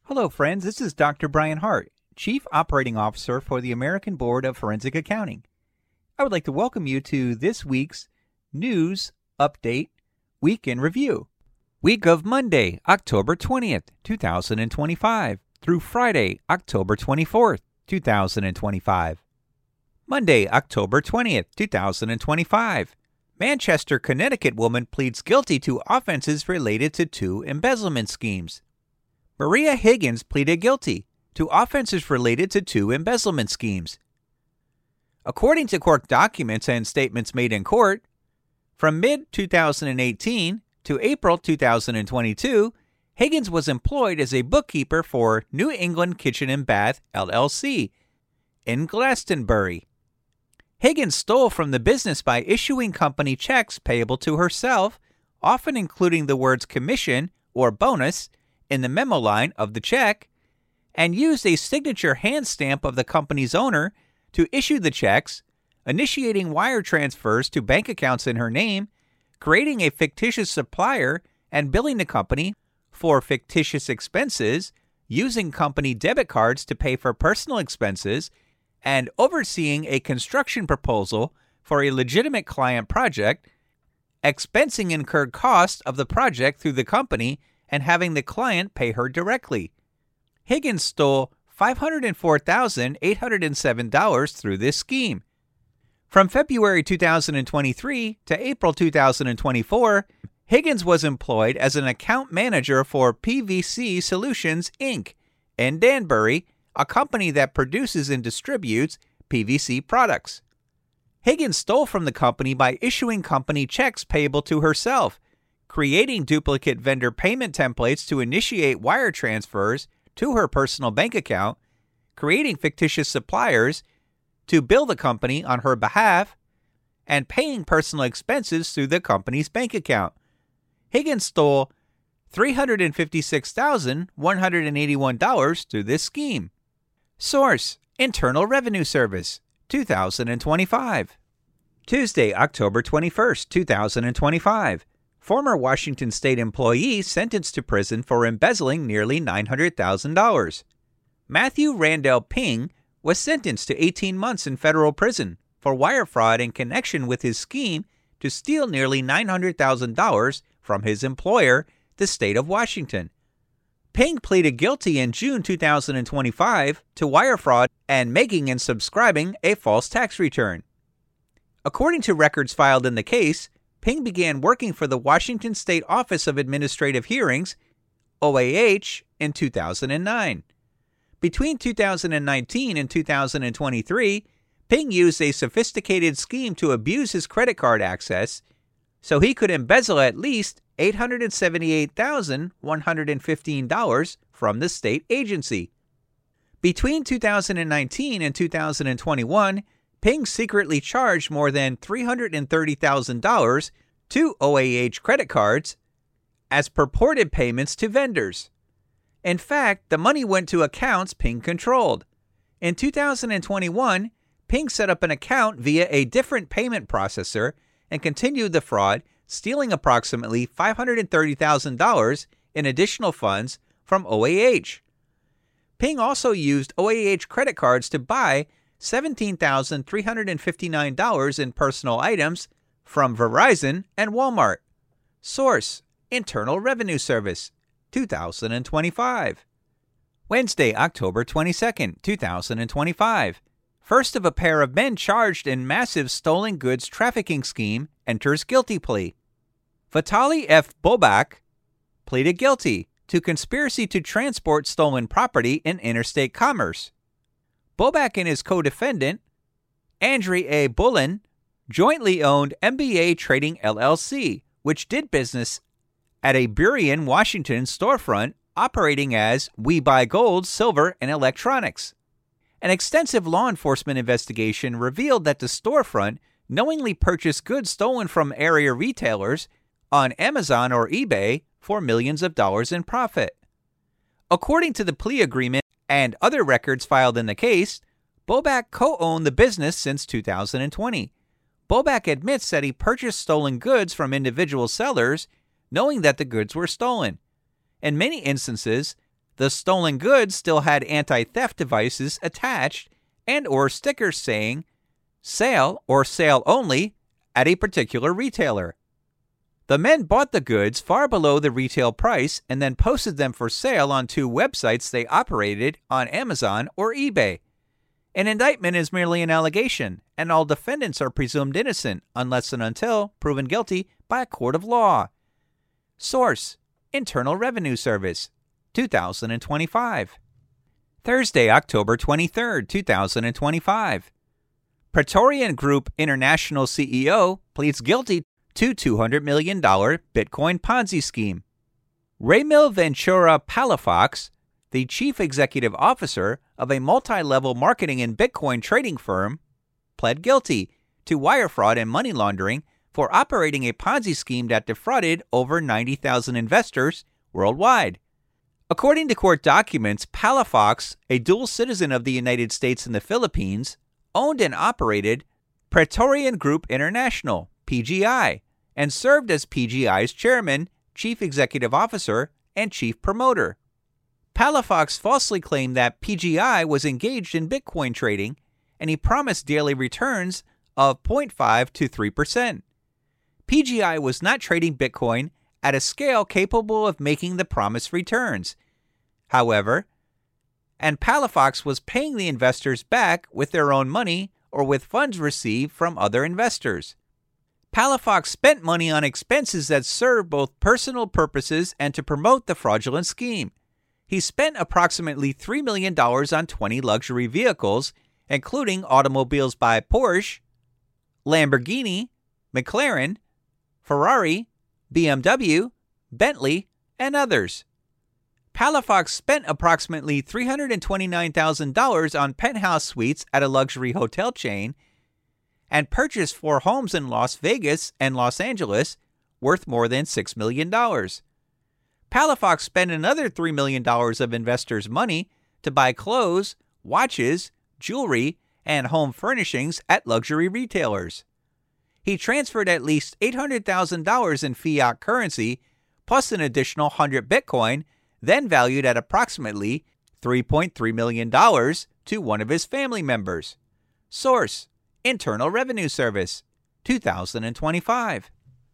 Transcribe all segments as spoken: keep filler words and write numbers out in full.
Hello, friends. This is Doctor Brian Hart, Chief Operating Officer for the American Board of Forensic Accounting. I would like to welcome you to this week's News Update Week in Review. Week of Monday, October twentieth, two thousand twenty-five through Friday, October twenty-fourth, two thousand twenty-five. Monday, October twentieth, two thousand twenty-five. Manchester, Connecticut woman pleads guilty to offenses related to two embezzlement schemes. Maria Higgins pleaded guilty to offenses related to two embezzlement schemes. According to court documents and statements made in court, from mid twenty eighteen to April two thousand twenty-two, Higgins was employed as a bookkeeper for New England Kitchen and Bath, L L C, in Glastonbury. Higgins stole from the business by issuing company checks payable to herself, often including the words commission or bonus in the memo line of the check, and used a signature hand stamp of the company's owner to issue the checks, initiating wire transfers to bank accounts in her name, creating a fictitious supplier, and billing the company for fictitious expenses, using company debit cards to pay for personal expenses, and overseeing a construction proposal for a legitimate client project, expensing incurred costs of the project through the company, and having the client pay her directly. Higgins stole five hundred four thousand eight hundred seven dollars through this scheme. From February two thousand twenty-three to April two thousand twenty-four, Higgins was employed as an account manager for P V C Solutions, Incorporated in Danbury, a company that produces and distributes P V C products. Higgins stole from the company by issuing company checks payable to herself, creating duplicate vendor payment templates to initiate wire transfers to her personal bank account, creating fictitious suppliers to bill the company on her behalf, and paying personal expenses through the company's bank account. Higgins stole three hundred fifty-six thousand one hundred eighty-one dollars through this scheme. Source: Internal Revenue Service, two thousand twenty-five. Tuesday, October twenty-first, two thousand twenty-five. Former Washington State employee sentenced to prison for embezzling nearly nine hundred thousand dollars. Matthew Randall Ping was sentenced to eighteen months in federal prison for wire fraud in connection with his scheme to steal nearly nine hundred thousand dollars from his employer, the state of Washington. Ping pleaded guilty in June two thousand twenty-five to wire fraud and making and subscribing a false tax return. According to records filed in the case, Ping began working for the Washington State Office of Administrative Hearings, O A H, in two thousand nine. Between two thousand nineteen and two thousand twenty-three, Ping used a sophisticated scheme to abuse his credit card access so he could embezzle at least eight hundred seventy-eight thousand one hundred fifteen dollars from the state agency. Between two thousand nineteen and two thousand twenty-one, Ping secretly charged more than three hundred thirty thousand dollars to O A H credit cards as purported payments to vendors. In fact, the money went to accounts Ping controlled. In two thousand twenty-one, Ping set up an account via a different payment processor and continued the fraud, stealing approximately five hundred thirty thousand dollars in additional funds from O A H. Ping also used O A H credit cards to buy seventeen thousand three hundred fifty-nine dollars in personal items from Verizon and Walmart. Source: Internal Revenue Service, two thousand twenty-five. Wednesday, October twenty-second, two thousand twenty-five. First of a pair of men charged in massive stolen goods trafficking scheme enters guilty plea. Vitaly F. Bobak pleaded guilty to conspiracy to transport stolen property in interstate commerce. Bobak and his co-defendant, Andrei A. Bullen, jointly owned M B A Trading L L C, which did business at a Burien, Washington storefront operating as We Buy Gold, Silver, and Electronics. An extensive law enforcement investigation revealed that the storefront knowingly purchased goods stolen from area retailers on Amazon or eBay for millions of dollars in profit. According to the plea agreement and other records filed in the case, Bobak co-owned the business since two thousand twenty. Bobak admits that he purchased stolen goods from individual sellers, knowing that the goods were stolen. In many instances, The stolen goods still had anti-theft devices attached and or stickers saying sale or sale only at a particular retailer. The men bought the goods far below the retail price and then posted them for sale on two websites they operated on Amazon or eBay. An indictment is merely an allegation, and all defendants are presumed innocent unless and until proven guilty by a court of law. Source: Internal Revenue Service, two thousand twenty-five. Thursday, October twenty-third, two thousand twenty-five. Praetorian Group International C E O pleads guilty to two hundred million dollars Bitcoin Ponzi scheme. Ramil Ventura Palafox, the chief executive officer of a multi-level marketing and Bitcoin trading firm, pled guilty to wire fraud and money laundering for operating a Ponzi scheme that defrauded over ninety thousand investors worldwide. According to court documents, Palafox, a dual citizen of the United States and the Philippines, owned and operated Praetorian Group International, P G I, and served as P G I's chairman, chief executive officer, and chief promoter. Palafox falsely claimed that P G I was engaged in Bitcoin trading, and he promised daily returns of zero point five to three percent. P G I was not trading Bitcoin at a scale capable of making the promised returns, however, and Palafox was paying the investors back with their own money or with funds received from other investors. Palafox spent money on expenses that served both personal purposes and to promote the fraudulent scheme. He spent approximately three million dollars on twenty luxury vehicles, including automobiles by Porsche, Lamborghini, McLaren, Ferrari, B M W, Bentley, and others. Palafox spent approximately three hundred twenty-nine thousand dollars on penthouse suites at a luxury hotel chain and purchased four homes in Las Vegas and Los Angeles worth more than six million dollars. Palafox spent another three million dollars of investors' money to buy clothes, watches, jewelry, and home furnishings at luxury retailers. He transferred at least eight hundred thousand dollars in fiat currency, plus an additional one hundred Bitcoin, then valued at approximately three point three million dollars, to one of his family members. Source: Internal Revenue Service, two thousand twenty-five.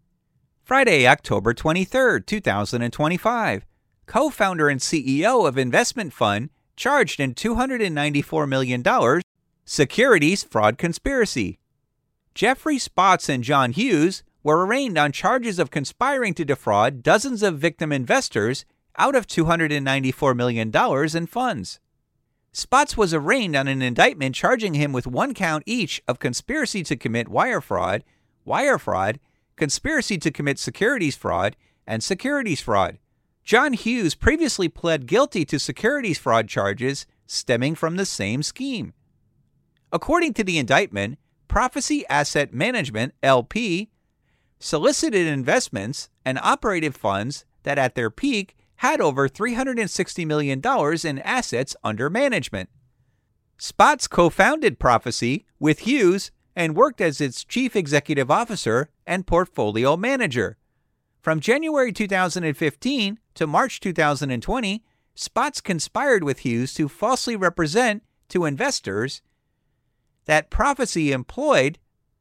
Friday, October twenty-third, two thousand twenty-five. Co-founder and C E O of investment fund charged in two hundred ninety-four million dollars securities fraud conspiracy. Jeffrey Spotts and John Hughes were arraigned on charges of conspiring to defraud dozens of victim investors out of two hundred ninety-four million dollars in funds. Spotts was arraigned on an indictment charging him with one count each of conspiracy to commit wire fraud, wire fraud, conspiracy to commit securities fraud, and securities fraud. John Hughes previously pled guilty to securities fraud charges stemming from the same scheme. According to the indictment, Prophecy Asset Management, L P, solicited investments and operated funds that at their peak had over three hundred sixty million dollars in assets under management. Spotts co-founded Prophecy with Hughes and worked as its chief executive officer and portfolio manager. From January two thousand fifteen to March two thousand twenty, Spotts conspired with Hughes to falsely represent to investors that Prophecy employed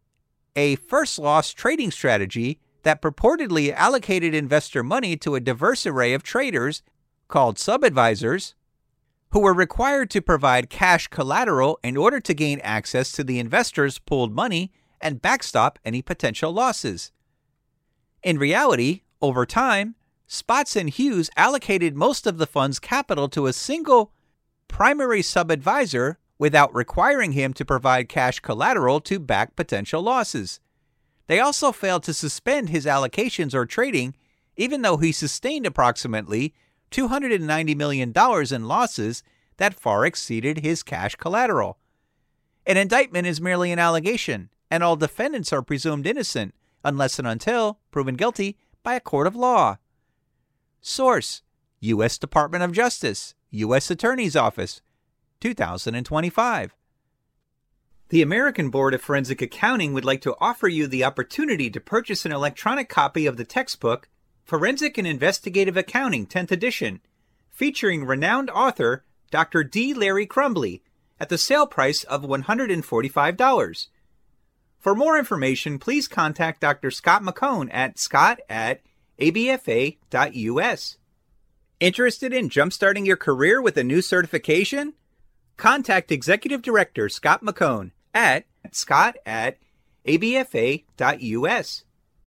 a first loss trading strategy that purportedly allocated investor money to a diverse array of traders called sub-advisors who were required to provide cash collateral in order to gain access to the investors' pooled money and backstop any potential losses. In reality, over time, Spotts and Hughes allocated most of the fund's capital to a single primary sub-advisor without requiring him to provide cash collateral to back potential losses. They also failed to suspend his allocations or trading, even though he sustained approximately two hundred ninety million dollars in losses that far exceeded his cash collateral. An indictment is merely an allegation, and all defendants are presumed innocent unless and until proven guilty by a court of law. Source: U S Department of Justice, U S Attorney's Office, two thousand twenty-five. The American Board of Forensic Accounting would like to offer you the opportunity to purchase an electronic copy of the textbook Forensic and Investigative Accounting, tenth edition, featuring renowned author Doctor D. Larry Crumbly at the sale price of one hundred forty-five dollars. For more information, please contact Doctor Scott McCone at scott at a b f a dot u s. Interested in jumpstarting your career with a new certification? Contact Executive Director Scott McCone at scott at a b f a dot u s.